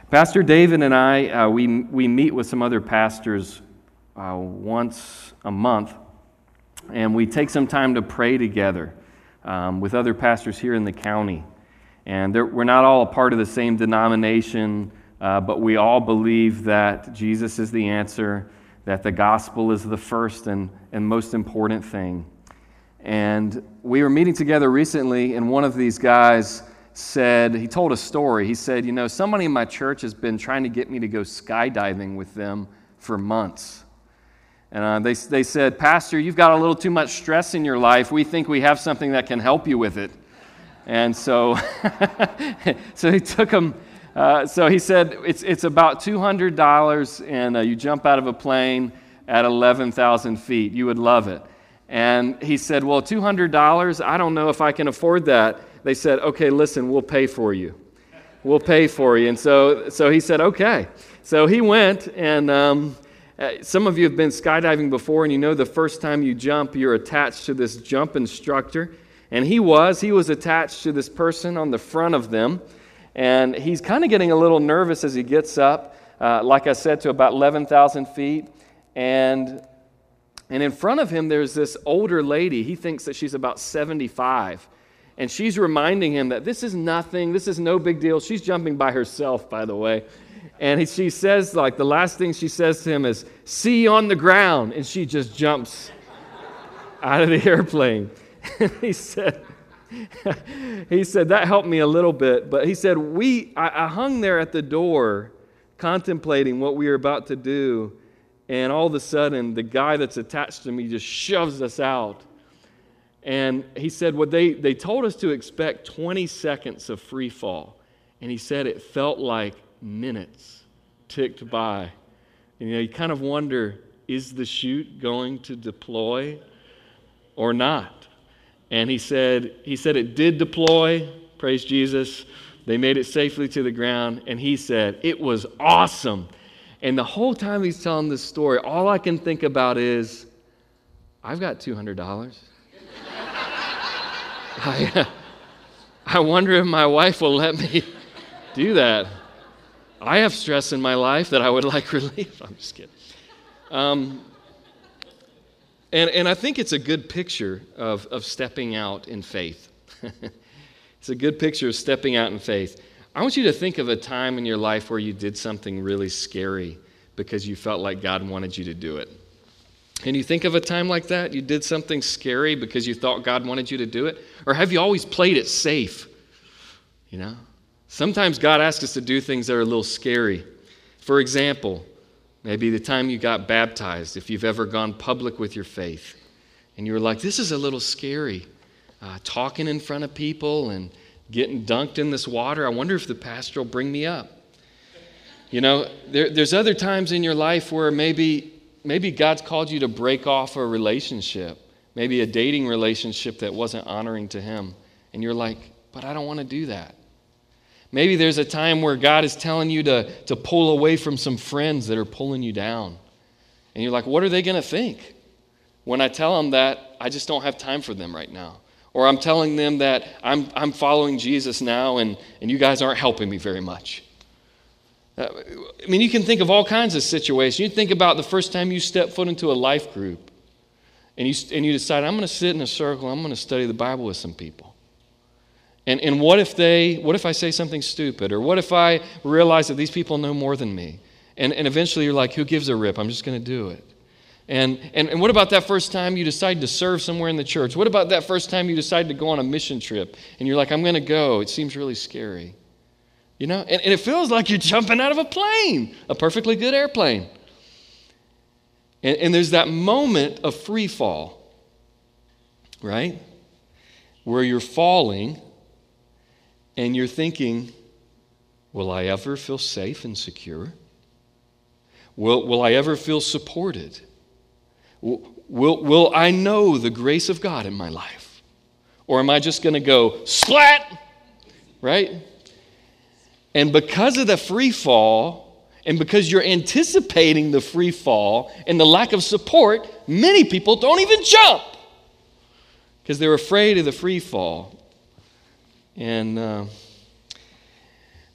Pastor David and I, we meet with some other pastors once a month, and we take some time to pray together with other pastors here in the county. And we're not all a part of the same denomination, but we all believe that Jesus is the answer, that the gospel is the first and most important thing. And we were meeting together recently, and one of these guys he told a story. He said, somebody in my church has been trying to get me to go skydiving with them for months. And they said, Pastor, you've got a little too much stress in your life. We think we have something that can help you with it. And so, so he took him. So he said, it's about $200, and you jump out of a plane at 11,000 feet. You would love it. And he said, well, $200, I don't know if I can afford that. They said, okay, listen, we'll pay for you. We'll pay for you. And so he said, okay. So he went, and some of you have been skydiving before, and the first time you jump, you're attached to this jump instructor. And he was attached to this person on the front of them. And he's kind of getting a little nervous as he gets up, like I said, to about 11,000 feet. And in front of him, there's this older lady. He thinks that she's about 75. And she's reminding him that this is nothing, this is no big deal. She's jumping by herself, by the way. And she says, the last thing she says to him is, see you on the ground. And she just jumps out of the airplane. And he said, that helped me a little bit. But he said, I hung there at the door contemplating what we were about to do. And all of a sudden, the guy that's attached to me just shoves us out. And he said, they told us to expect 20 seconds of free fall. And he said it felt like minutes ticked by. And you kind of wonder, is the chute going to deploy or not? And he said it did deploy, praise Jesus. They made it safely to the ground. And he said, it was awesome. And the whole time he's telling this story, all I can think about is, I've got $200. I wonder if my wife will let me do that. I have stress in my life that I would like relief. I'm just kidding. And I think it's a good picture of stepping out in faith. It's a good picture of stepping out in faith. I want you to think of a time in your life where you did something really scary because you felt like God wanted you to do it. Can you think of a time like that? You did something scary because you thought God wanted you to do it? Or have you always played it safe? Sometimes God asks us to do things that are a little scary. For example, maybe the time you got baptized, if you've ever gone public with your faith, and you were like, this is a little scary. Talking in front of people and getting dunked in this water. I wonder if the pastor will bring me up. There's other times in your life where maybe God's called you to break off a relationship, maybe a dating relationship that wasn't honoring to Him. And you're like, but I don't want to do that. Maybe there's a time where God is telling you to pull away from some friends that are pulling you down. And you're like, what are they going to think when I tell them that I just don't have time for them right now? Or I'm telling them that I'm following Jesus now and you guys aren't helping me very much. You can think of all kinds of situations. You think about the first time you step foot into a life group and you decide, I'm going to sit in a circle, I'm going to study the Bible with some people. And what if I say something stupid? Or what if I realize that these people know more than me? And eventually you're like, who gives a rip? I'm just going to do it. And what about that first time you decide to serve somewhere in the church? What about that first time you decide to go on a mission trip? And you're like, I'm going to go. It seems really scary. And it feels like you're jumping out of a plane, a perfectly good airplane. And there's that moment of free fall, right? Where you're falling and you're thinking, will I ever feel safe and secure? Will I ever feel supported? Will I know the grace of God in my life? Or am I just going to go splat, right? And because of the free fall, and because you're anticipating the free fall and the lack of support, many people don't even jump because they're afraid of the free fall. And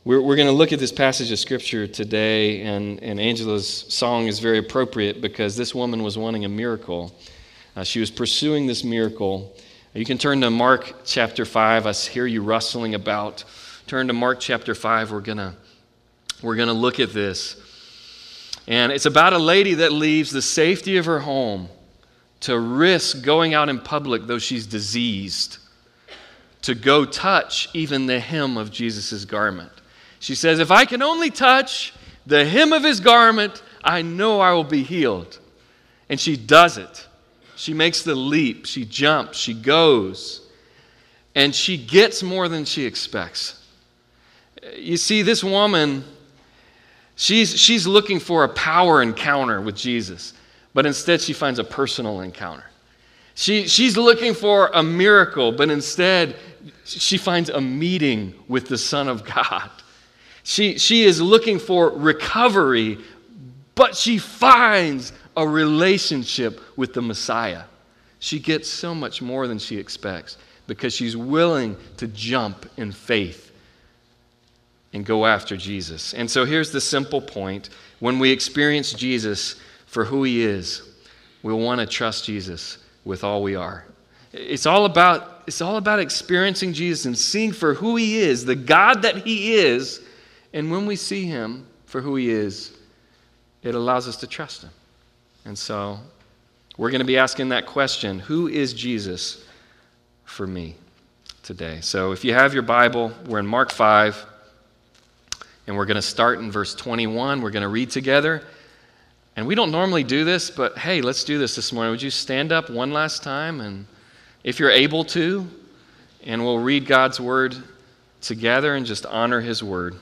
We're going to look at this passage of Scripture today, and Angela's song is very appropriate because this woman was wanting a miracle. She was pursuing this miracle. You can turn to Mark chapter 5. I hear you rustling about. Turn to Mark chapter 5. We're gonna look at this. And it's about a lady that leaves the safety of her home to risk going out in public, though she's diseased, to go touch even the hem of Jesus' garment. She says, if I can only touch the hem of his garment, I know I will be healed. And she does it. She makes the leap. She jumps. She goes. And she gets more than she expects. You see, this woman, she's looking for a power encounter with Jesus. But instead, she finds a personal encounter. She's looking for a miracle, but instead, she finds a meeting with the Son of God. She is looking for recovery, but she finds a relationship with the Messiah. She gets so much more than she expects because she's willing to jump in faith and go after Jesus. And so here's the simple point. When we experience Jesus for who he is, we'll want to trust Jesus with all we are. It's all about experiencing Jesus and seeing for who he is, the God that he is. And when we see him for who he is, it allows us to trust him. And so we're going to be asking that question, who is Jesus for me today? So if you have your Bible, we're in Mark 5, and we're going to start in verse 21. We're going to read together. And we don't normally do this, but hey, let's do this morning. Would you stand up one last time, and if you're able to, and we'll read God's word together and just honor his word.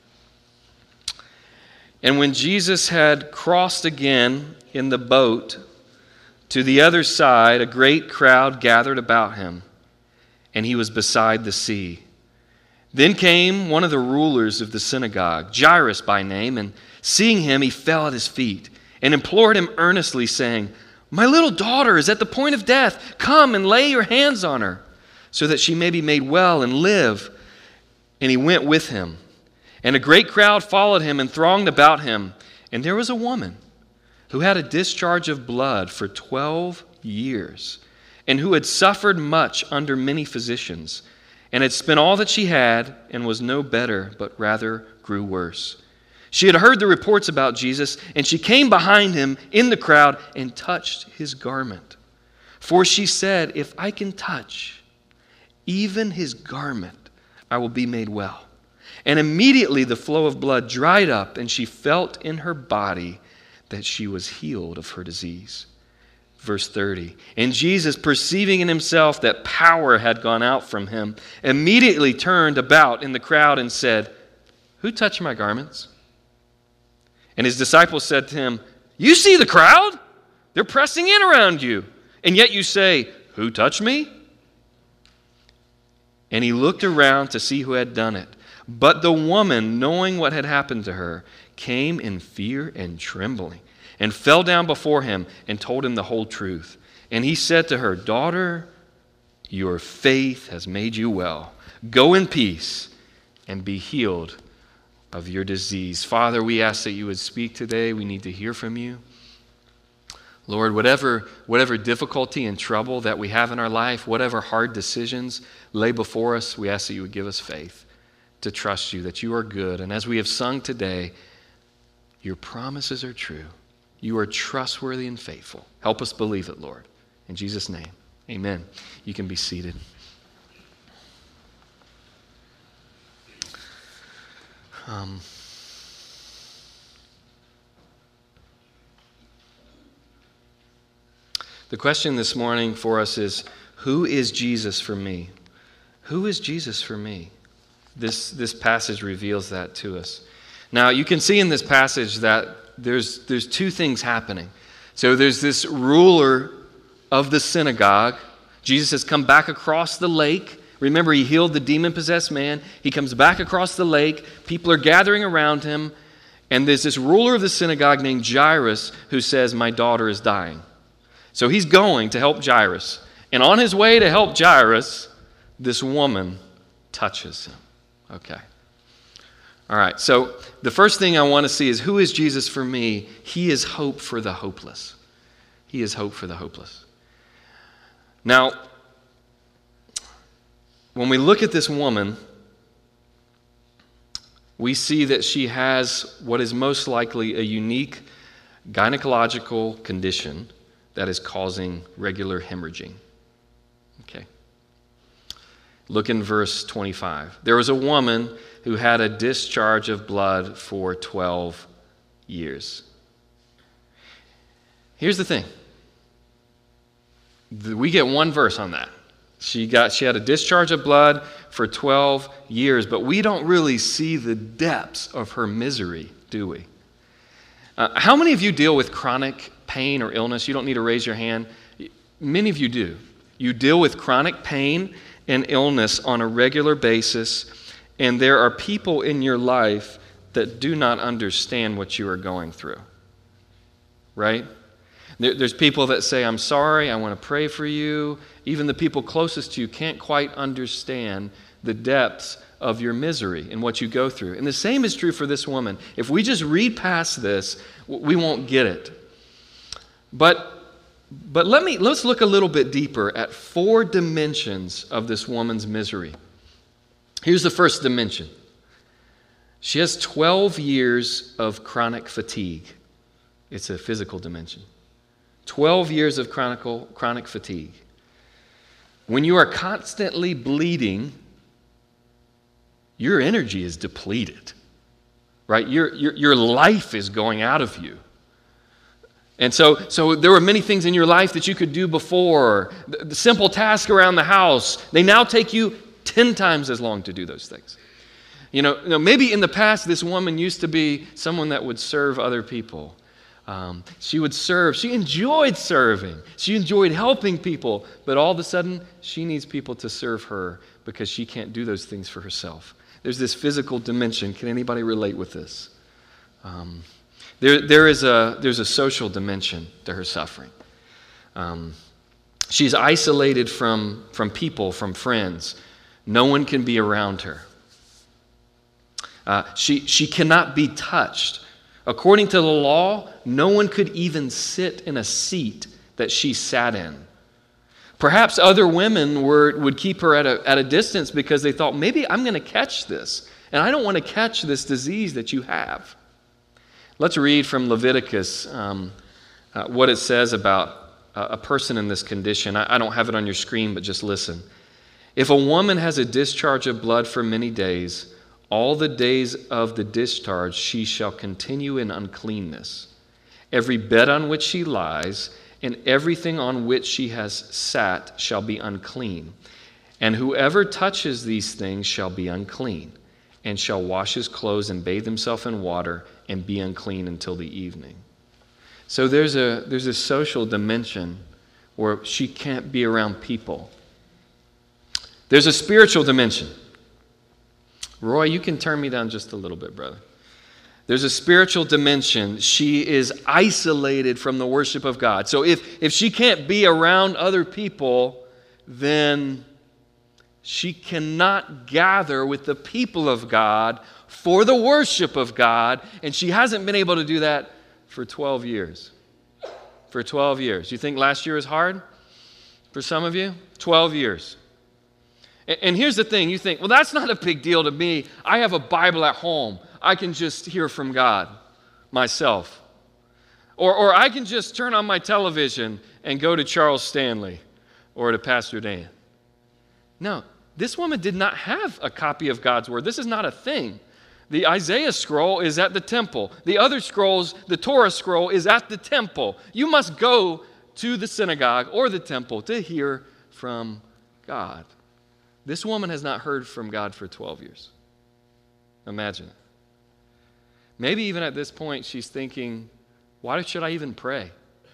And when Jesus had crossed again in the boat to the other side, a great crowd gathered about him, and he was beside the sea. Then came one of the rulers of the synagogue, Jairus by name, and seeing him, he fell at his feet and implored him earnestly, saying, my little daughter is at the point of death. Come and lay your hands on her, so that she may be made well and live. And he went with him. And a great crowd followed him and thronged about him. And there was a woman who had a discharge of blood for 12 years, and who had suffered much under many physicians, and had spent all that she had, and was no better, but rather grew worse. She had heard the reports about Jesus, and she came behind him in the crowd and touched his garment. For she said, if I can touch even his garment, I will be made well. And immediately the flow of blood dried up, and she felt in her body that she was healed of her disease. Verse 30, and Jesus, perceiving in himself that power had gone out from him, immediately turned about in the crowd and said, who touched my garments? And his disciples said to him, you see the crowd? They're pressing in around you. And yet you say, who touched me? And he looked around to see who had done it. But the woman, knowing what had happened to her, came in fear and trembling, and fell down before him and told him the whole truth. And he said to her, daughter, your faith has made you well. Go in peace and be healed of your disease. Father, we ask that you would speak today. We need to hear from you. Lord, whatever difficulty and trouble that we have in our life, whatever hard decisions lay before us, we ask that you would give us faith to trust you, that you are good. And as we have sung today, your promises are true. You are trustworthy and faithful. Help us believe it, Lord. In Jesus' name, amen. You can be seated. The question this morning for us is, who is Jesus for me? Who is Jesus for me? This passage reveals that to us. Now, you can see in this passage that there's two things happening. So there's this ruler of the synagogue. Jesus has come back across the lake. Remember, he healed the demon-possessed man. He comes back across the lake. People are gathering around him. And there's this ruler of the synagogue named Jairus who says, my daughter is dying. So he's going to help Jairus. And on his way to help Jairus, this woman touches him. Okay. All right, so the first thing I want to see is, who is Jesus for me? He is hope for the hopeless. He is hope for the hopeless. Now, when we look at this woman, we see that she has what is most likely a unique gynecological condition that is causing regular hemorrhaging. Okay. Look in verse 25. There was a woman who had a discharge of blood for 12 years. Here's the thing. We get one verse on that. She had a discharge of blood for 12 years, but we don't really see the depths of her misery, do we? How many of you deal with chronic pain or illness? You don't need to raise your hand. Many of you do. You deal with chronic pain and illness on a regular basis, and there are people in your life that do not understand what you are going through, right? There's people that say, I'm sorry, I want to pray for you. Even the people closest to you can't quite understand the depths of your misery and what you go through. And the same is true for this woman. If we just read past this, we won't get it. But let's look a little bit deeper at 4 dimensions of this woman's misery. Here's the first dimension. She has 12 years of chronic fatigue. It's a physical dimension. 12 years of chronic fatigue. When you are constantly bleeding, your energy is depleted, right? Your life is going out of you. And so there were many things in your life that you could do before. The simple task around the house, they now take you 10 times as long to do those things. You know, maybe in the past, this woman used to be someone that would serve other people. She would serve. She enjoyed serving. She enjoyed helping people. But all of a sudden, she needs people to serve her because she can't do those things for herself. There's this physical dimension. Can anybody relate with this? There's a social dimension to her suffering. She's isolated from people, from friends. No one can be around her. She cannot be touched. According to the law, no one could even sit in a seat that she sat in. Perhaps other women would keep her at a distance because they thought, maybe I'm going to catch this, and I don't want to catch this disease that you have. Let's read from Leviticus what it says about a person in this condition. I don't have it on your screen, but just listen. If a woman has a discharge of blood for many days, all the days of the discharge she shall continue in uncleanness. Every bed on which she lies and everything on which she has sat shall be unclean. And whoever touches these things shall be unclean, and shall wash his clothes and bathe himself in water and be unclean until the evening. So there's a social dimension where she can't be around people. There's a spiritual dimension. Roy, you can turn me down just a little bit, brother. There's a spiritual dimension. She is isolated from the worship of God. So if she can't be around other people, then she cannot gather with the people of God for the worship of God, and she hasn't been able to do that for 12 years. For 12 years. You think last year was hard for some of you? 12 years. And here's the thing, you think, well, that's not a big deal to me. I have a Bible at home. I can just hear from God myself. Or I can just turn on my television and go to Charles Stanley or to Pastor Dan. No, this woman did not have a copy of God's Word. This is not a thing. The Isaiah scroll is at the temple. The other scrolls, the Torah scroll, is at the temple. You must go to the synagogue or the temple to hear from God. This woman has not heard from God for 12 years. Imagine it. Maybe even at this point she's thinking, why should I even pray?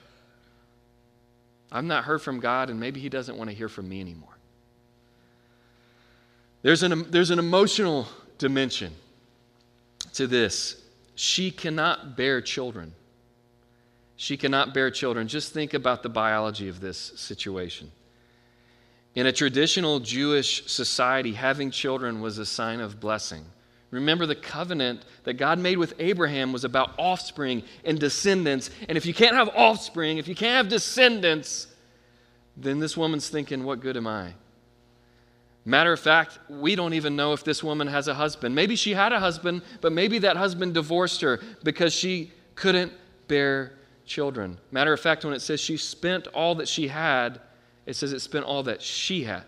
I've not heard from God, and maybe He doesn't want to hear from me anymore. There's an emotional dimension to this. She cannot bear children. She cannot bear children. Just think about the biology of this situation. In a traditional Jewish society, having children was a sign of blessing, Remember, the covenant that God made with Abraham was about offspring and descendants. And if you can't have offspring, if you can't have descendants, then this woman's thinking, what good am I? Matter of fact, we don't even know if this woman has a husband. Maybe she had a husband, but maybe that husband divorced her because she couldn't bear children. Matter of fact, when it says she spent all that she had, it says it spent all that she had.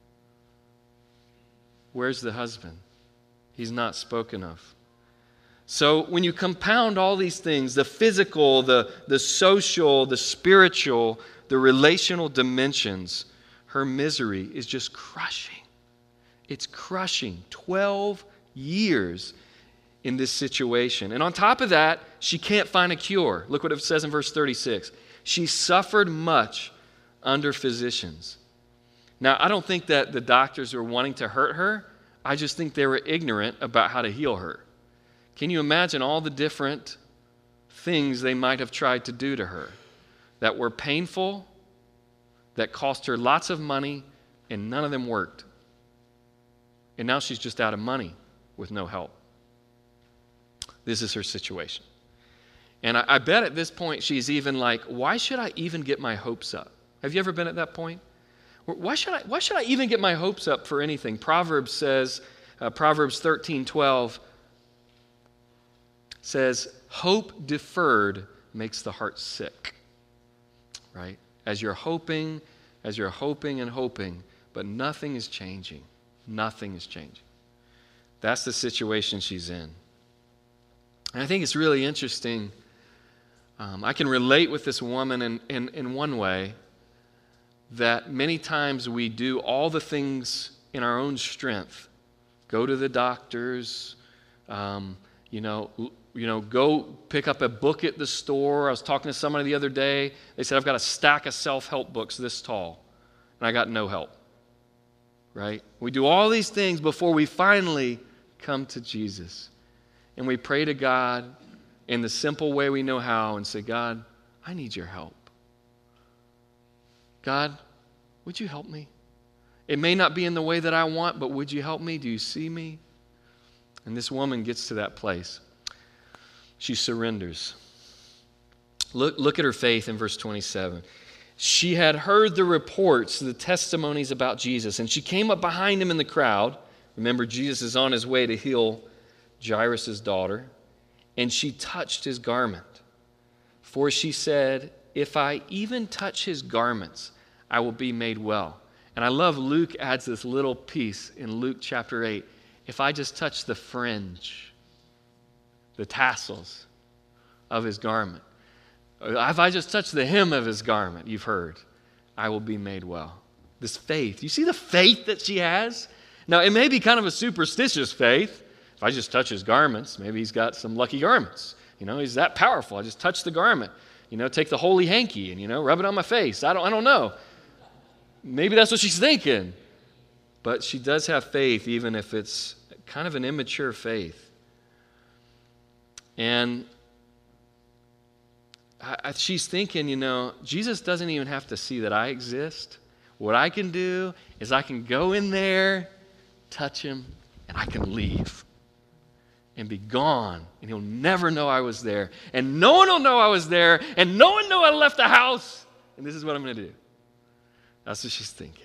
Where's the husband? He's not spoken of. So when you compound all these things, the physical, the social, the spiritual, the relational dimensions, her misery is just crushing. It's crushing. 12 years in this situation. And on top of that, she can't find a cure. Look what it says in verse 36. She suffered much under physicians. Now, I don't think that the doctors were wanting to hurt her. I just think they were ignorant about how to heal her. Can you imagine all the different things they might have tried to do to her that were painful, that cost her lots of money, and none of them worked? And now she's just out of money with no help. This is her situation. And I bet at this point she's even like, why should I even get my hopes up? Have you ever been at that point? Why should I even get my hopes up for anything? Proverbs says, Proverbs 13:12 says, hope deferred makes the heart sick. Right? As you're hoping and hoping, but nothing is changing. Nothing is changing. That's the situation she's in. And I think it's really interesting. I can relate with this woman in one way, that many times we do all the things in our own strength. Go to the doctors, go pick up a book at the store. I was talking to somebody the other day. They said, I've got a stack of self-help books this tall, and I got no help. Right? We do all these things before we finally come to Jesus. And we pray to God in the simple way we know how and say, God, I need your help. God, would you help me? It may not be in the way that I want, but would you help me? Do you see me? And this woman gets to that place. She surrenders. Look at her faith in verse 27. She had heard the reports, the testimonies about Jesus, and she came up behind him in the crowd. Remember, Jesus is on his way to heal Jairus' daughter, and she touched his garment. For she said, if I even touch his garments, I will be made well. And I love Luke adds this little piece in Luke chapter 8. If I just touch the fringe, the tassels of his garment, if I just touch the hem of his garment, you've heard, I will be made well. This faith. You see the faith that she has? Now, it may be kind of a superstitious faith. If I just touch his garments, maybe he's got some lucky garments. He's that powerful. I just touch the garment. Take the holy hanky and, rub it on my face. I don't know. Maybe that's what she's thinking. But she does have faith, even if it's kind of an immature faith. And she's thinking, Jesus doesn't even have to see that I exist. What I can do is I can go in there, touch him, and I can leave and be gone. And he'll never know I was there. And no one will know I was there. And no one know I left the house. And this is what I'm going to do. That's what she's thinking.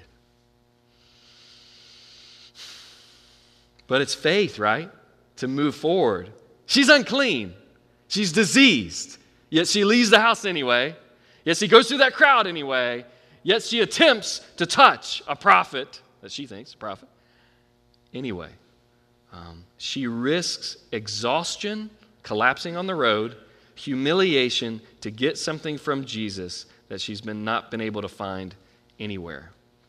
But it's faith, right? To move forward. She's unclean. She's diseased. Yet she leaves the house anyway. Yet she goes through that crowd anyway. Yet she attempts to touch a prophet, that she thinks a prophet, anyway. She risks exhaustion, collapsing on the road, humiliation to get something from Jesus that she's not been able to find anywhere.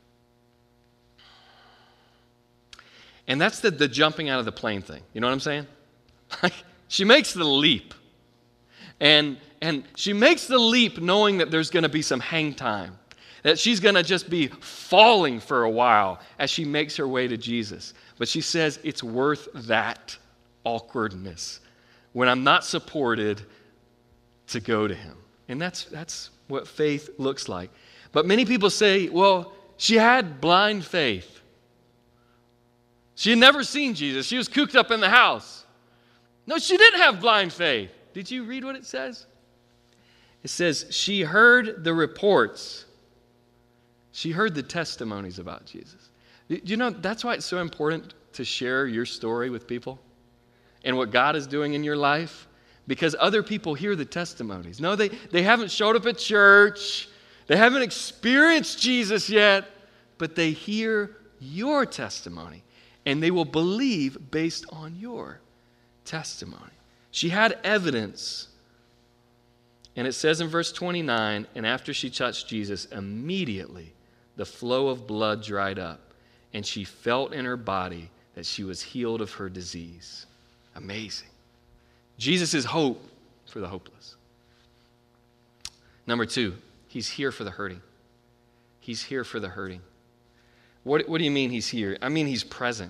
And that's the jumping out of the plane thing. You know what I'm saying? She makes the leap. And she makes the leap knowing that there's going to be some hang time, that she's going to just be falling for a while as she makes her way to Jesus. But she says it's worth that awkwardness when I'm not supported to go to him. And that's what faith looks like. But many people say, well, she had blind faith. She had never seen Jesus. She was cooped up in the house. No, she didn't have blind faith. Did you read what it says? It says she heard the reports. She heard the testimonies about Jesus. Do you know, that's why it's so important to share your story with people and what God is doing in your life, because other people hear the testimonies. No, they haven't showed up at church. They haven't experienced Jesus yet, but they hear your testimony, and they will believe based on your testimony. She had evidence. And it says in verse 29, and after she touched Jesus, immediately the flow of blood dried up, and she felt in her body that she was healed of her disease. Amazing. Jesus is hope for the hopeless. Number 2, he's here for the hurting. He's here for the hurting. What do you mean he's here? I mean he's present.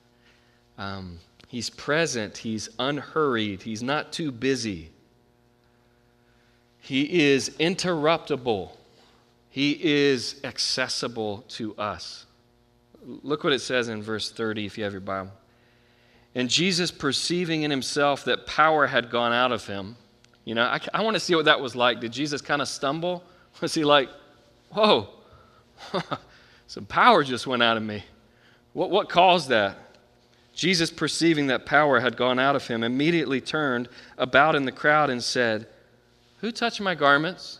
He's present. He's unhurried. He's not too busy. He is interruptible. He is accessible to us. Look what it says in verse 30 if you have your Bible. And Jesus, perceiving in himself that power had gone out of him. You know, I want to see what that was like. Did Jesus kind of stumble? Was he like, whoa, some power just went out of me? What caused that? Jesus, perceiving that power had gone out of him, immediately turned about in the crowd and said, who touched my garments?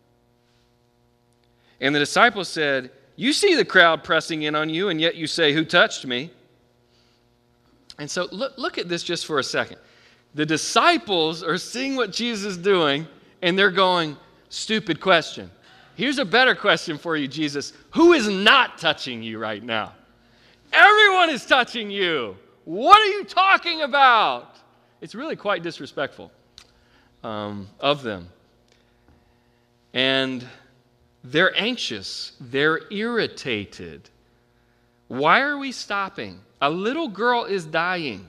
And the disciples said, you see the crowd pressing in on you, and yet you say, who touched me? And so look at this just for a second. The disciples are seeing what Jesus is doing, and they're going, stupid question. Here's a better question for you, Jesus. Who is not touching you right now? Everyone is touching you. What are you talking about? It's really quite disrespectful of them. And they're anxious. They're irritated. Why are we stopping? A little girl is dying.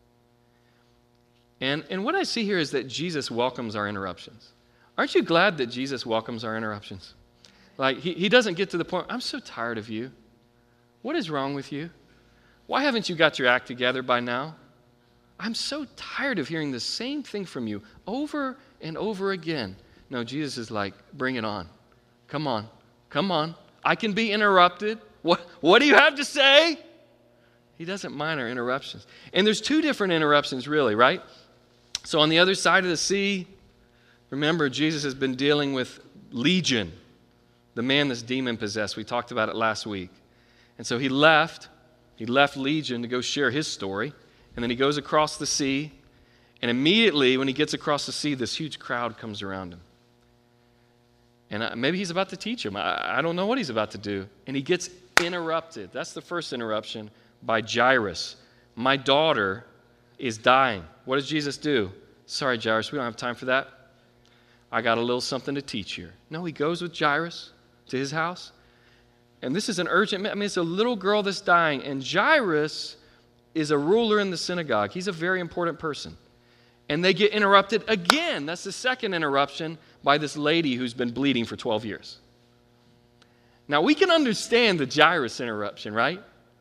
And what I see here is that Jesus welcomes our interruptions. Aren't you glad that Jesus welcomes our interruptions? Like, he doesn't get to the point, I'm so tired of you. What is wrong with you? Why haven't you got your act together by now? I'm so tired of hearing the same thing from you over and over again. No, Jesus is like, bring it on. Come on. Come on. I can be interrupted. What do you have to say? He doesn't mind our interruptions. And there's 2 different interruptions, really, right? So on the other side of the sea, remember, Jesus has been dealing with Legion, the man that's demon-possessed. We talked about it last week. And so he left Legion to go share his story. And then he goes across the sea. And immediately when he gets across the sea, this huge crowd comes around him. And maybe he's about to teach him. I don't know what he's about to do. And he gets interrupted. That's the first interruption by Jairus. My daughter is dying. What does Jesus do? Sorry, Jairus, we don't have time for that. I got a little something to teach you. No, he goes with Jairus to his house. And this is an urgent, it's a little girl that's dying. And Jairus is a ruler in the synagogue. He's a very important person. And they get interrupted again. That's the second interruption by this lady who's been bleeding for 12 years. Now, we can understand the Jairus interruption, right?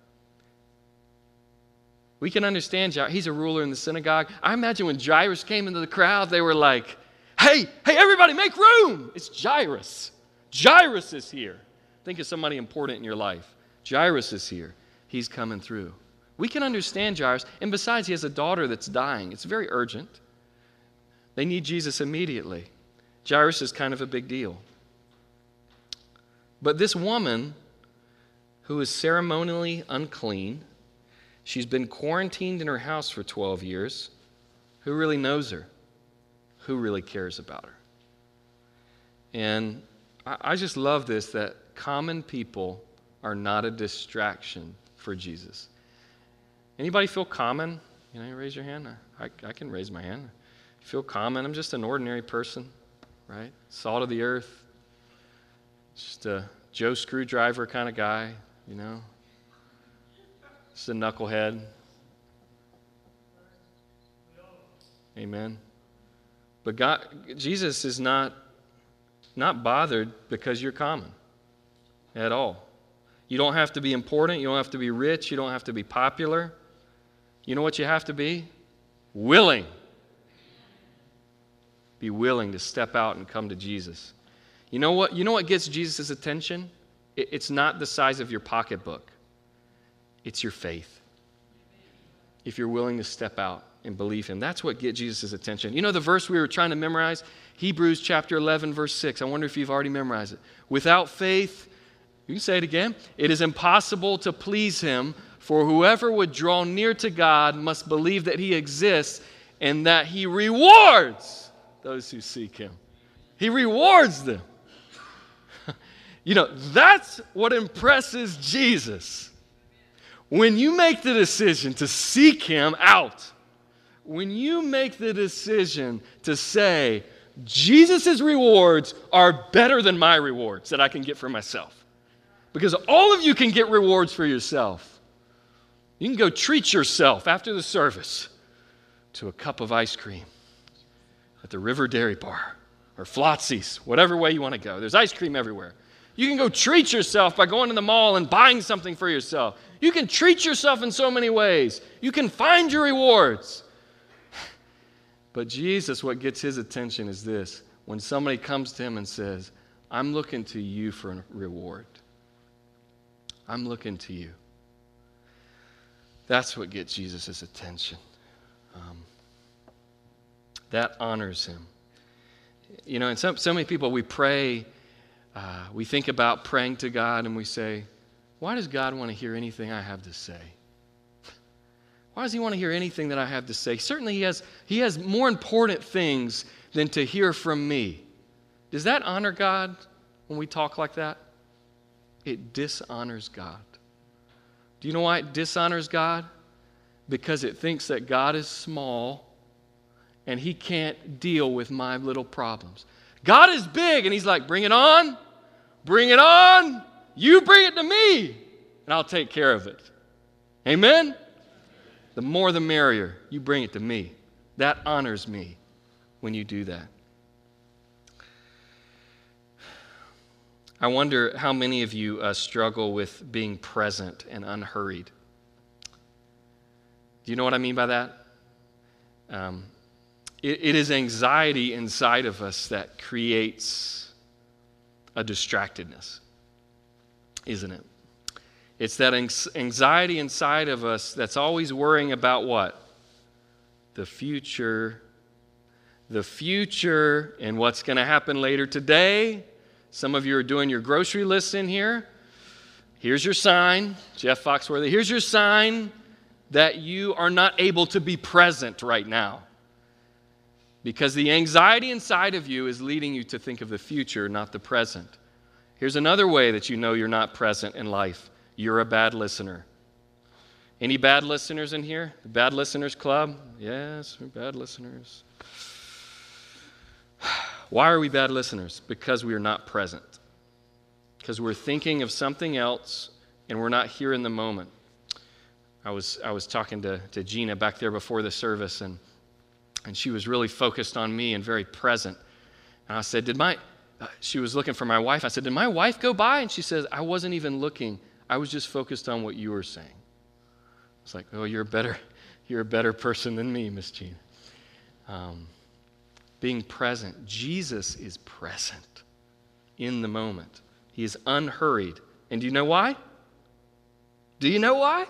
We can understand Jairus. He's a ruler in the synagogue. I imagine when Jairus came into the crowd, they were like, hey, everybody, make room. It's Jairus. Jairus is here. Think of somebody important in your life. Jairus is here. He's coming through. We can understand Jairus. And besides, he has a daughter that's dying. It's very urgent. They need Jesus immediately. Jairus is kind of a big deal. But this woman, who is ceremonially unclean, she's been quarantined in her house for 12 years. Who really knows her? Who really cares about her? And I just love this, that common people are not a distraction for Jesus. Anybody feel common? You raise your hand. I can raise my hand. You feel common? I'm just an ordinary person, right? Salt of the earth. Just a Joe Screwdriver kind of guy, Just a knucklehead. Amen. But Jesus is not bothered because you're common at all. You don't have to be important. You don't have to be rich. You don't have to be popular. You know what you have to be? Willing. Be willing to step out and come to Jesus. You know what? You know what gets Jesus' attention? It's not the size of your pocketbook. It's your faith. If you're willing to step out and believe him, that's what gets Jesus' attention. You know the verse we were trying to memorize? Hebrews chapter 11, verse 6. I wonder if you've already memorized it. Without faith, you can say it again, it is impossible to please him, for whoever would draw near to God must believe that he exists and that he rewards those who seek him. He rewards them. You know, that's what impresses Jesus. When you make the decision to seek him out, when you make the decision to say, Jesus' rewards are better than my rewards that I can get for myself. Because all of you can get rewards for yourself. You can go treat yourself after the service to a cup of ice cream at the River Dairy Bar or Flotzy's, whatever way you want to go. There's ice cream everywhere. You can go treat yourself by going to the mall and buying something for yourself. You can treat yourself in so many ways. You can find your rewards. But Jesus, what gets his attention is this. When somebody comes to him and says, I'm looking to you for a reward. I'm looking to you. That's what gets Jesus' attention. That honors him. You know, and so many people, we pray, we think about praying to God and we say, why does God want to hear anything I have to say? Why does he want to hear anything that I have to say? Certainly he has more important things than to hear from me. Does that honor God when we talk like that? It dishonors God. Do you know why it dishonors God? Because it thinks that God is small and he can't deal with my little problems. God is big and he's like, bring it on. Bring it on. You bring it to me and I'll take care of it. Amen? The more the merrier. You bring it to me. That honors me when you do that. I wonder how many of you struggle with being present and unhurried. Do you know what I mean by that? It is anxiety inside of us that creates a distractedness, isn't it? It's that anxiety inside of us that's always worrying about what? The future and what's going to happen later today. Some of you are doing your grocery lists in here. Here's your sign, Jeff Foxworthy. Here's your sign that you are not able to be present right now. Because the anxiety inside of you is leading you to think of the future, not the present. Here's another way that you know you're not present in life. You're a bad listener. Any bad listeners in here? The Bad Listeners Club? Yes, we're bad listeners. Why are we bad listeners? Because we are not present. Because we're thinking of something else and we're not here in the moment. I was talking to Gina back there before the service and she was really focused on me and very present. And I said, she was looking for my wife. I said, did my wife go by? And she says, I wasn't even looking. I was just focused on what you were saying. It's like, oh, you're a better person than me, Miss Gina. Being present. Jesus is present in the moment. He is unhurried. And do you know why? Do you know why?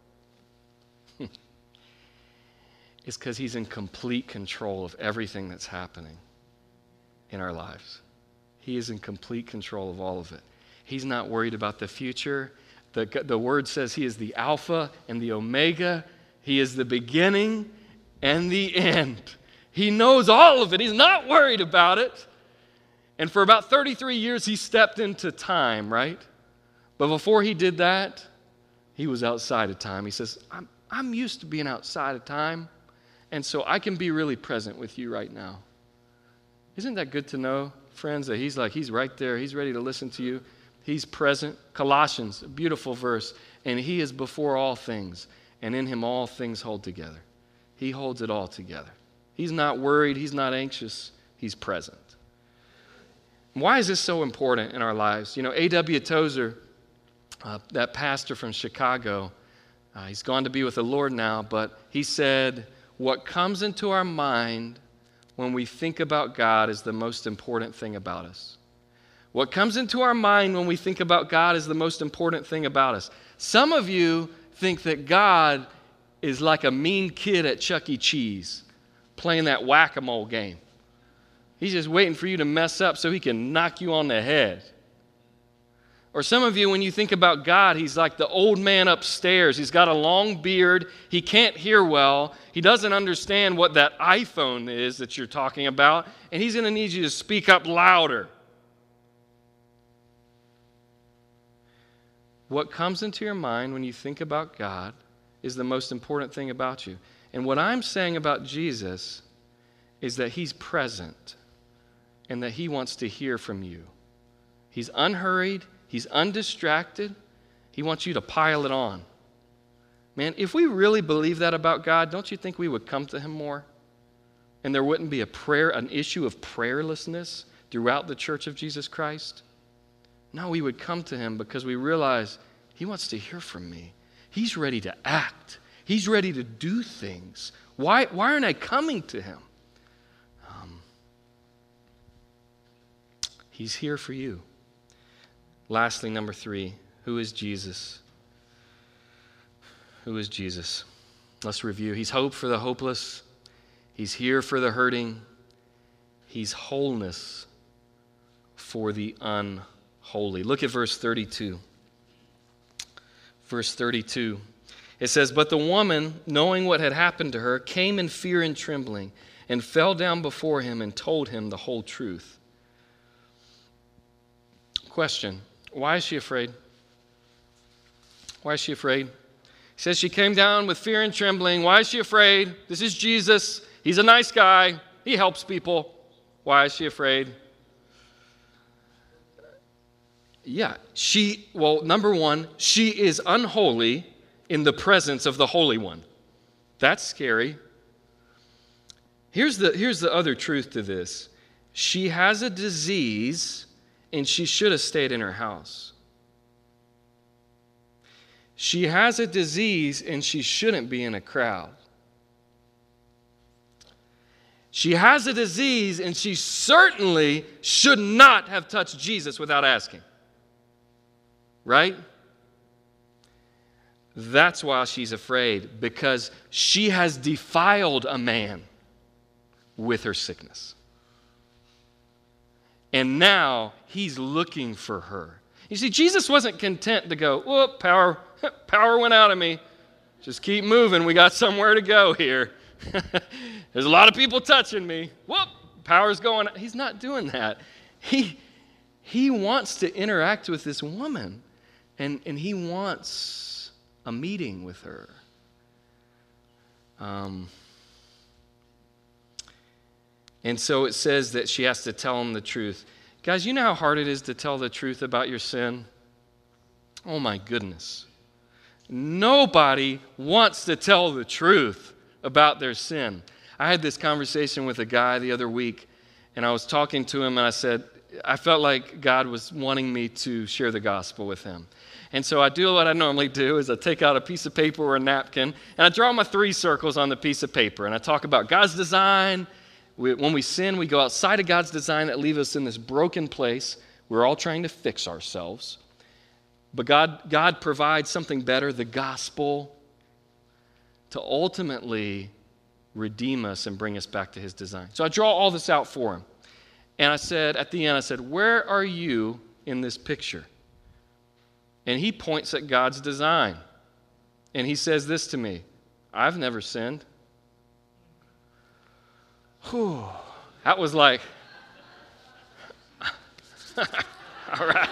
It's because he's in complete control of everything that's happening in our lives. He is in complete control of all of it. He's not worried about the future. The word says he is the Alpha and the Omega. He is the beginning and the end. He knows all of it. He's not worried about it. And for about 33 years, he stepped into time, right? But before he did that, he was outside of time. He says, I'm used to being outside of time, and so I can be really present with you right now. Isn't that good to know, friends, that he's right there. He's ready to listen to you. He's present. Colossians, a beautiful verse. And he is before all things, and in him all things hold together. He holds it all together. He's not worried. He's not anxious. He's present. Why is this so important in our lives? You know, A.W. Tozer, that pastor from Chicago. He's gone to be with the Lord now, but he said, what comes into our mind when we think about God is the most important thing about us. What comes into our mind when we think about God is the most important thing about us. Some of you think that God is like a mean kid at Chuck E. Cheese playing that whack-a-mole game. He's just waiting for you to mess up so he can knock you on the head. Or some of you, when you think about God, he's like the old man upstairs. He's got a long beard. He can't hear well. He doesn't understand what that iPhone is that you're talking about, and he's going to need you to speak up louder. What comes into your mind when you think about God is the most important thing about you. And what I'm saying about Jesus is that he's present and that he wants to hear from you. He's unhurried. He's undistracted. He wants you to pile it on. Man, if we really believe that about God, don't you think we would come to him more? And there wouldn't be an issue of prayerlessness throughout the Church of Jesus Christ? No, we would come to him because we realize he wants to hear from me. He's ready to act. He's ready to do things. Why aren't I coming to him? He's here for you. Lastly, number 3, who is Jesus? Who is Jesus? Let's review. He's hope for the hopeless. He's here for the hurting. He's wholeness for the unholy. Look at verse 32. Verse 32. It says, "But the woman, knowing what had happened to her, came in fear and trembling and fell down before him and told him the whole truth." Question. Why is she afraid? Why is she afraid? He says she came down with fear and trembling. Why is she afraid? This is Jesus. He's a nice guy. He helps people. Why is she afraid? Yeah, number one, she is unholy in the presence of the Holy One. That's scary. Here's the other truth to this. She has a disease, and she should have stayed in her house. She has a disease, and she shouldn't be in a crowd. She has a disease, and she certainly should not have touched Jesus without asking. Right? That's why she's afraid, because she has defiled a man with her sickness. And now he's looking for her. You see, Jesus wasn't content to go, whoop, power went out of me. Just keep moving. We got somewhere to go here. There's a lot of people touching me. Whoop, power's going. He's not doing that. He wants to interact with this woman. And he wants a meeting with her. And so it says that she has to tell him the truth. Guys, you know how hard it is to tell the truth about your sin? Oh my goodness. Nobody wants to tell the truth about their sin. I had this conversation with a guy the other week, and I was talking to him, and I said, I felt like God was wanting me to share the gospel with him. And so I do what I normally do is I take out a piece of paper or a napkin, and I draw my 3 circles on the piece of paper, and I talk about God's design. When we sin, we go outside of God's design that leaves us in this broken place. We're all trying to fix ourselves. But God provides something better, the gospel, to ultimately redeem us and bring us back to his design. So I draw all this out for him. And I said, at the end, where are you in this picture? And he points at God's design. And he says this to me, I've never sinned. Whew. That was like, all right.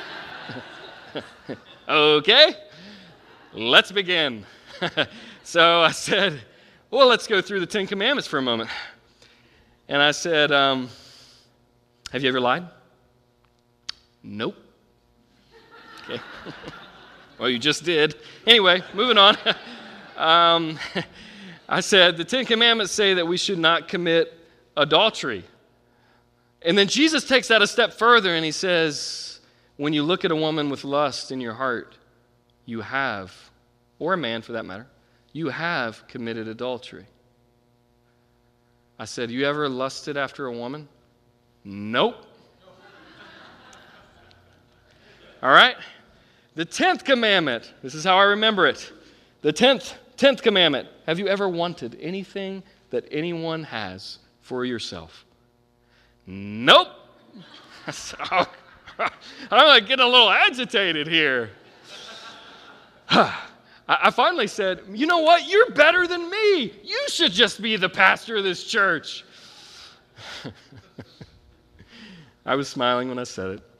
Okay, let's begin. So I said, well, let's go through the 10 Commandments for a moment. And I said, have you ever lied? Nope. Okay. Well, you just did. Anyway, moving on. I said, the 10 Commandments say that we should not commit adultery. And then Jesus takes that a step further and he says, when you look at a woman with lust in your heart, you have, or a man for that matter, you have committed adultery. I said, you ever lusted after a woman? Nope. All right? The 10th commandment, this is how I remember it. The 10th commandment, have you ever wanted anything that anyone has for yourself? Nope. So, I'm like getting a little agitated here. I finally said, you know what? You're better than me. You should just be the pastor of this church. I was smiling when I said it.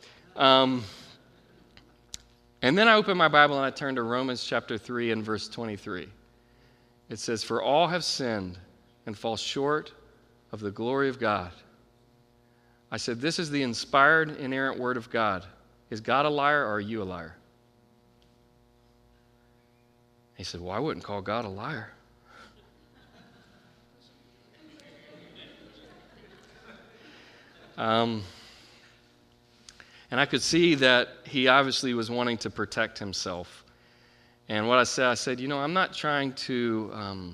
And then I opened my Bible and I turned to Romans chapter 3 and verse 23. It says, for all have sinned and fall short of the glory of God. I said, this is the inspired, inerrant word of God. Is God a liar or are you a liar? He said, well, I wouldn't call God a liar. And I could see that he obviously was wanting to protect himself. And what I said, you know, I'm not trying to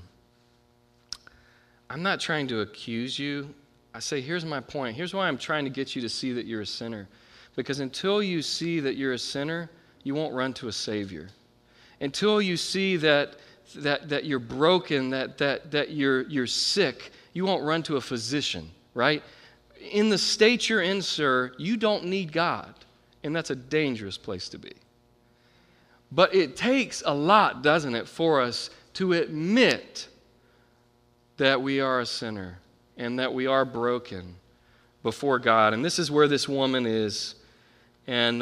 accuse you. I say, here's my point. Here's why I'm trying to get you to see that you're a sinner. Because until you see that you're a sinner, you won't run to a Savior. Until you see that you're broken, that you're sick, you won't run to a physician, right? In the state you're in, sir, you don't need God. And that's a dangerous place to be. But it takes a lot, doesn't it, for us to admit that we are a sinner and that we are broken before God. And this is where this woman is. And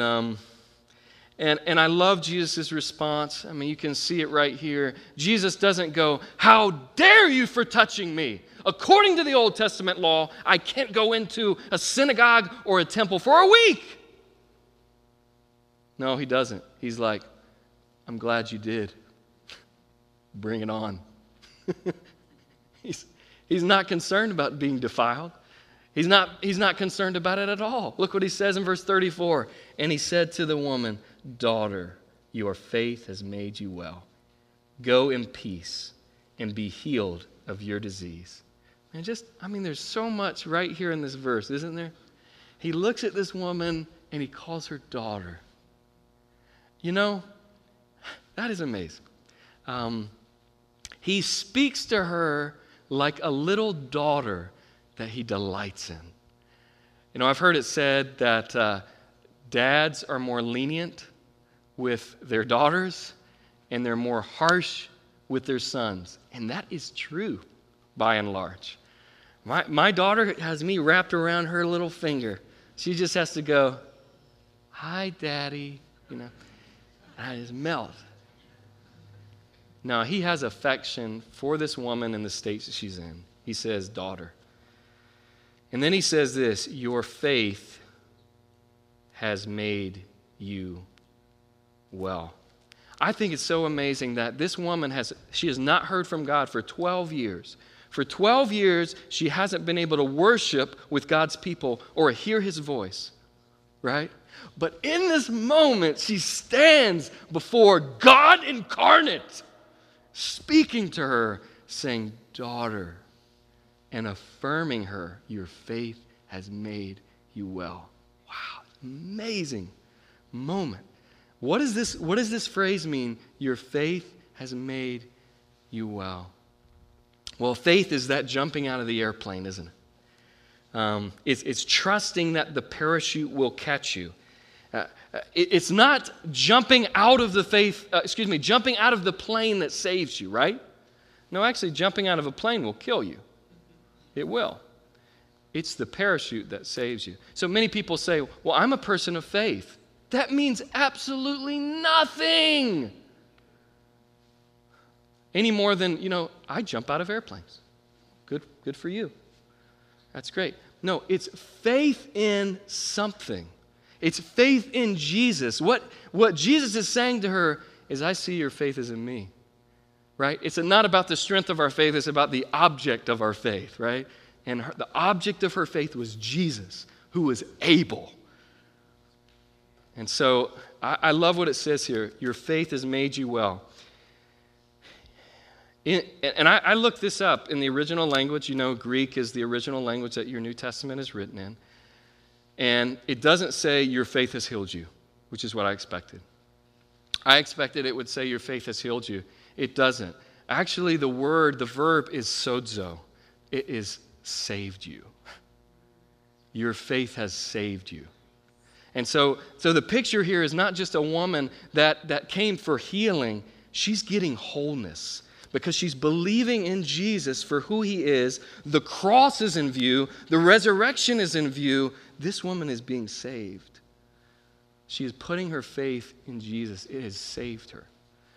I love Jesus' response. I mean, you can see it right here. Jesus doesn't go, how dare you for touching me? According to the Old Testament law, I can't go into a synagogue or a temple for a week. No, he doesn't. He's like, I'm glad you did. Bring it on. He's not concerned about being defiled. He's not concerned about it at all. Look what he says in verse 34. And he said to the woman, daughter, your faith has made you well. Go in peace and be healed of your disease. And there's so much right here in this verse, isn't there? He looks at this woman and he calls her daughter. You know, that is amazing. He speaks to her like a little daughter that he delights in. You know, I've heard it said that dads are more lenient with their daughters and they're more harsh with their sons. And that is true by and large. My daughter has me wrapped around her little finger. She just has to go, hi, Daddy, you know. And I just melt. Now, he has affection for this woman in the state that she's in. He says, daughter. And then he says this, your faith has made you well. I think it's so amazing that this woman has not heard from God for 12 years. For 12 years, she hasn't been able to worship with God's people or hear his voice, right? But in this moment, she stands before God incarnate, speaking to her, saying, daughter, and affirming her, your faith has made you well. Wow, amazing moment. What does this phrase mean? Your faith has made you well. Well, faith is that jumping out of the airplane, isn't it? It's trusting that the parachute will catch you. It's not jumping out of jumping out of the plane that saves you, right? No, actually, jumping out of a plane will kill you. It will. It's the parachute that saves you. So many people say, well, I'm a person of faith. That means absolutely nothing. Any more than, I jump out of airplanes. Good for you. That's great. No, it's faith in something. It's faith in Jesus. What Jesus is saying to her is, I see your faith is in me. Right? It's not about the strength of our faith. It's about the object of our faith, right? And the object of her faith was Jesus, who was able. And so I love what it says here. Your faith has made you well. And I looked this up in the original language. You know, Greek is the original language that your New Testament is written in. And it doesn't say your faith has healed you, which is what I expected. I expected it would say your faith has healed you. It doesn't. Actually, the verb is sozo. It is saved you. Your faith has saved you. And so the picture here is not just a woman that came for healing. She's getting wholeness because she's believing in Jesus for who he is. The cross is in view. The resurrection is in view. This woman is being saved. She is putting her faith in Jesus. It has saved her.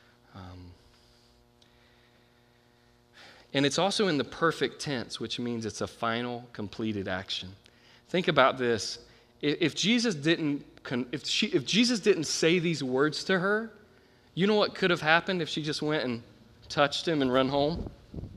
And it's also in the perfect tense, which means it's a final, completed action. Think about this. If Jesus didn't say these words to her, you know what could have happened if she just went and touched him and run home?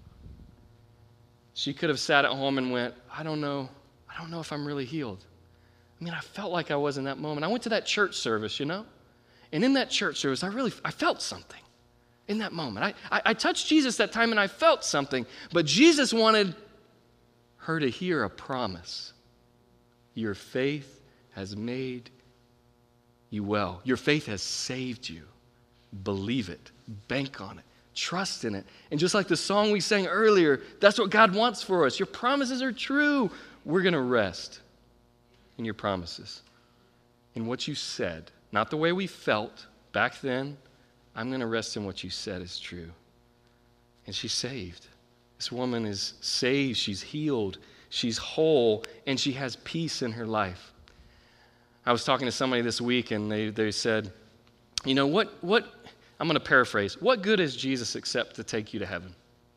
She could have sat at home and went, I don't know if I'm really healed. I mean, I felt like I was in that moment. I went to that church service, you know? And in that church service, I felt something in that moment. I touched Jesus that time and I felt something. But Jesus wanted her to hear a promise. Your faith has made you well. Your faith has saved you. Believe it. Bank on it. Trust in it. And just like the song we sang earlier, that's what God wants for us. Your promises are true. We're going to rest in your promises, in what you said, not the way we felt back then. I'm going to rest in what you said is true. And she's saved. This woman is saved. She's healed. She's whole. And she has peace in her life. I was talking to somebody this week, and they said, you know, what I'm going to paraphrase. What good is Jesus except to take you to heaven?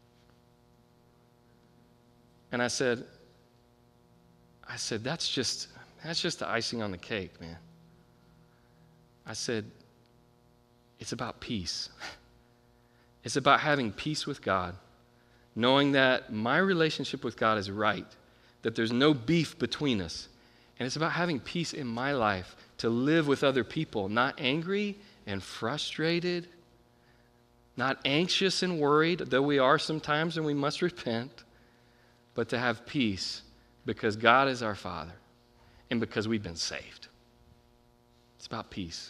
And I said, that's just the icing on the cake, man. I said, it's about peace. It's about having peace with God, knowing that my relationship with God is right, that there's no beef between us. And it's about having peace in my life to live with other people, not angry and frustrated, not anxious and worried, though we are sometimes and we must repent, but to have peace because God is our Father and because we've been saved. It's about peace.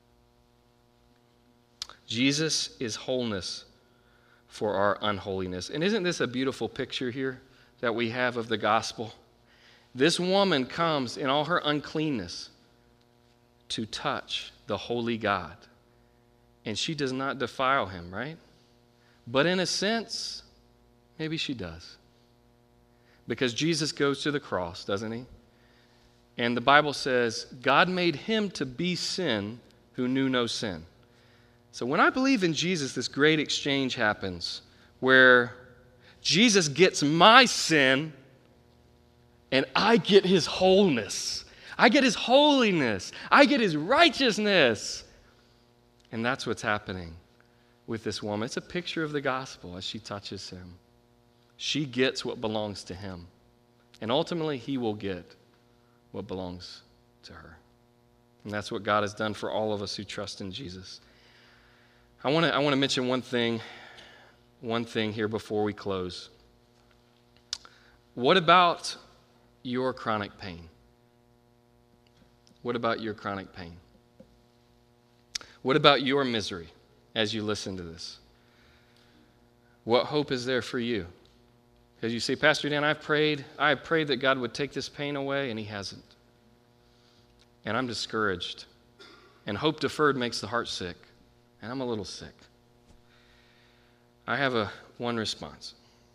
Jesus is wholeness for our unholiness. And isn't this a beautiful picture here that we have of the gospel? This woman comes in all her uncleanness to touch the holy God. And she does not defile him, right? But in a sense, maybe she does. Because Jesus goes to the cross, doesn't he? And the Bible says, God made him to be sin who knew no sin. So when I believe in Jesus, this great exchange happens where Jesus gets my sin and I get his wholeness. I get his holiness. I get his righteousness. And that's what's happening with this woman. It's a picture of the gospel as she touches him. She gets what belongs to him. And ultimately, he will get what belongs to her. And that's what God has done for all of us who trust in Jesus. I want to mention one thing here before we close. What about your chronic pain? What about your chronic pain? What about your misery as you listen to this? What hope is there for you? Because you say, Pastor Dan, I have prayed that God would take this pain away, and he hasn't. And I'm discouraged. And hope deferred makes the heart sick. And I'm a little sick. I have one response.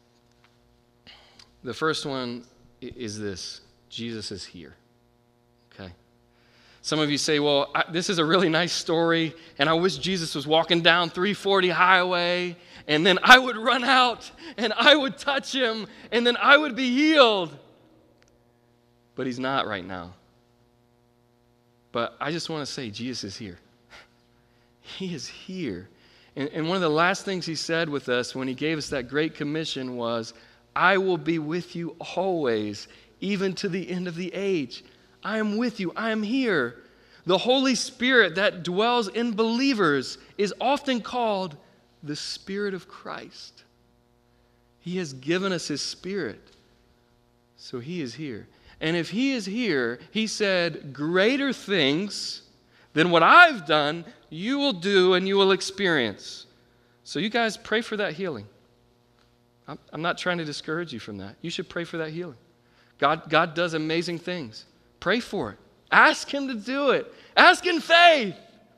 The first one is this: Jesus is here. Okay? Some of you say, well, this is a really nice story, and I wish Jesus was walking down 340 highway, and then I would run out, and I would touch him, and then I would be healed. But he's not right now. But I just want to say, Jesus is here. He is here. And one of the last things he said with us when he gave us that great commission was, I will be with you always, even to the end of the age. I am with you. I am here. The Holy Spirit that dwells in believers is often called the Spirit of Christ. He has given us His Spirit, so He is here. And if He is here, He said, greater things than what I've done, you will do and you will experience. So you guys pray for that healing. I'm not trying to discourage you from that. You should pray for that healing. God does amazing things. Pray for it. Ask Him to do it. Ask in faith.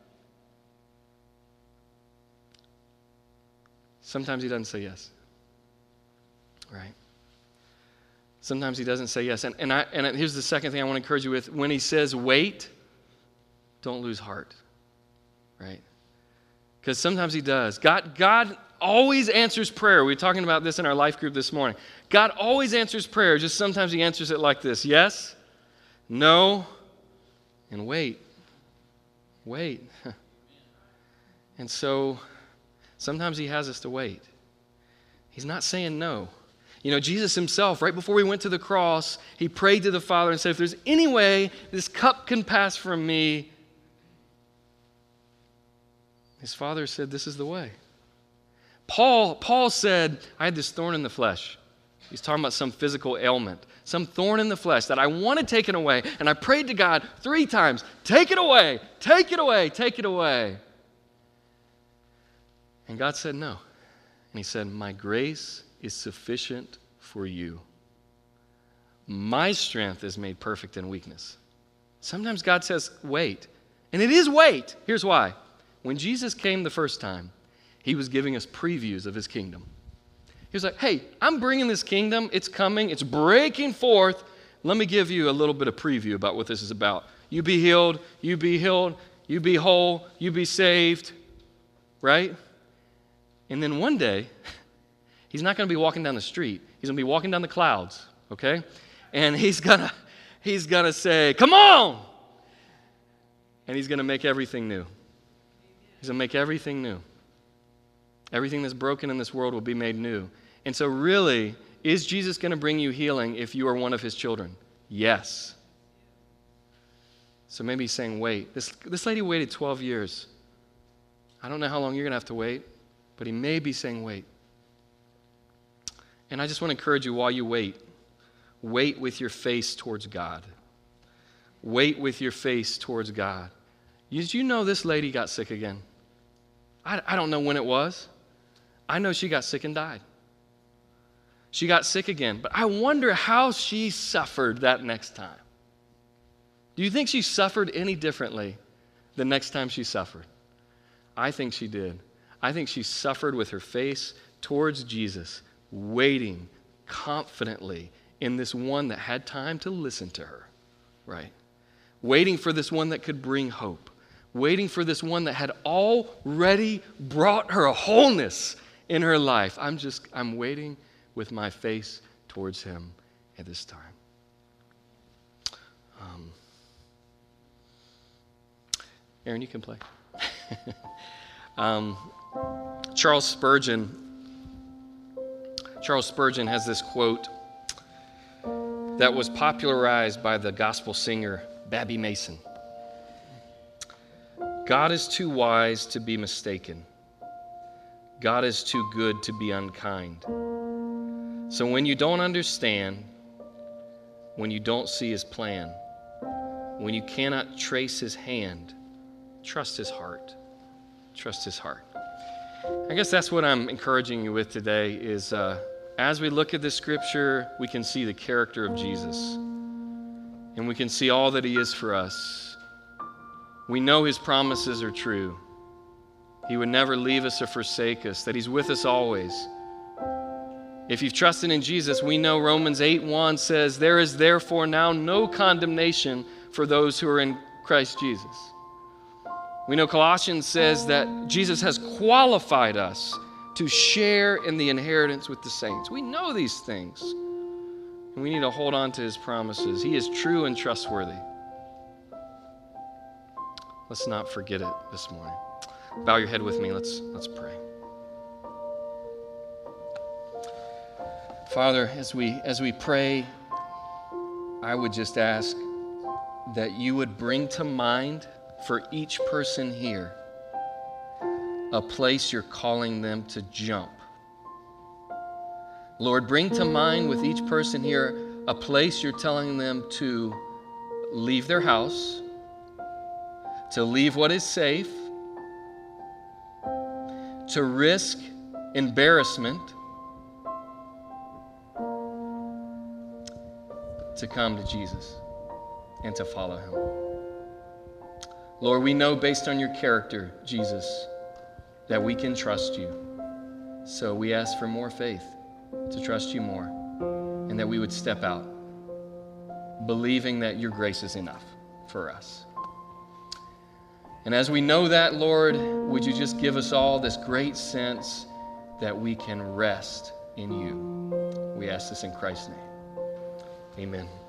Sometimes He doesn't say yes. Right? Sometimes He doesn't say yes. And here's the second thing I want to encourage you with. When He says wait, don't lose heart. Right? Because sometimes He does. God always answers prayer. We were talking about this in our life group this morning. God always answers prayer. Just sometimes He answers it like this. Yes, no, and wait. Wait. And so sometimes He has us to wait. He's not saying no. You know, Jesus Himself, right before He went to the cross, He prayed to the Father and said, if there's any way this cup can pass from me, His Father said, this is the way. Paul said, I had this thorn in the flesh. He's talking about some physical ailment, some thorn in the flesh that I wanted taken away. And I prayed to God 3 times, take it away, take it away, take it away. And God said no. And He said, my grace is sufficient for you. My strength is made perfect in weakness. Sometimes God says, wait. And it is wait. Here's why. When Jesus came the first time, He was giving us previews of His kingdom. He was like, hey, I'm bringing this kingdom. It's coming. It's breaking forth. Let me give you a little bit of preview about what this is about. You be healed. You be healed. You be whole. You be saved. Right? And then one day, He's not going to be walking down the street. He's going to be walking down the clouds. Okay? And He's gonna say, come on! And He's going to make everything new. He's going to make everything new. Everything that's broken in this world will be made new. And so really, is Jesus going to bring you healing if you are one of His children? Yes. So maybe He's saying, wait. This lady waited 12 years. I don't know how long you're going to have to wait, but He may be saying, wait. And I just want to encourage you while you wait with your face towards God. Wait with your face towards God. Did you know this lady got sick again? I don't know when it was. I know she got sick and died. She got sick again, but I wonder how she suffered that next time. Do you think she suffered any differently the next time she suffered? I think she did. I think she suffered with her face towards Jesus, waiting confidently in this one that had time to listen to her, right? Waiting for this one that could bring hope. Waiting for this one that had already brought her a wholeness in her life. I'm waiting with my face towards Him at this time. Aaron, you can play. Charles Spurgeon has this quote that was popularized by the gospel singer Babby Mason. God is too wise to be mistaken. God is too good to be unkind. So when you don't understand, when you don't see His plan, when you cannot trace His hand, trust His heart. Trust His heart. I guess that's what I'm encouraging you with today is as we look at this scripture, we can see the character of Jesus. And we can see all that He is for us. We know His promises are true. He would never leave us or forsake us, that He's with us always. If you've trusted in Jesus, we know Romans 8:1 says, there is therefore now no condemnation for those who are in Christ Jesus. We know Colossians says that Jesus has qualified us to share in the inheritance with the saints. We know these things. And we need to hold on to His promises. He is true and trustworthy. Let's not forget it this morning. Bow your head with me. Let's pray. Father, as we pray, I would just ask that You would bring to mind for each person here a place you're calling them to jump. Lord, bring to mind with each person here a place you're telling them to leave their house, to leave what is safe, to risk embarrassment, to come to Jesus and to follow him. Lord, we know based on your character, Jesus, that we can trust you. So we ask for more faith to trust you more, and that we would step out, believing that your grace is enough for us. And as we know that, Lord, would you just give us all this great sense that we can rest in you. We ask this in Christ's name. Amen.